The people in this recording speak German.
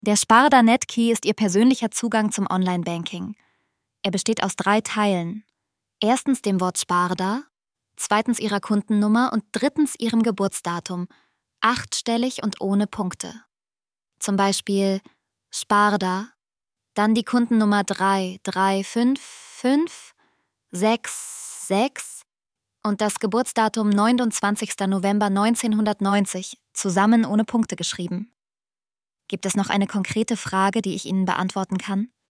Der Sparda Netkey ist Ihr persönlicher Zugang zum Online-Banking. Er besteht aus 3 Teilen. Erstens dem Wort Sparda, zweitens Ihrer Kundennummer und drittens Ihrem Geburtsdatum, 8-stellig und ohne Punkte. Zum Beispiel Sparda, dann die Kundennummer 3355666 und das Geburtsdatum 29. November 1990, zusammen ohne Punkte geschrieben. Gibt es noch eine konkrete Frage, die ich Ihnen beantworten kann?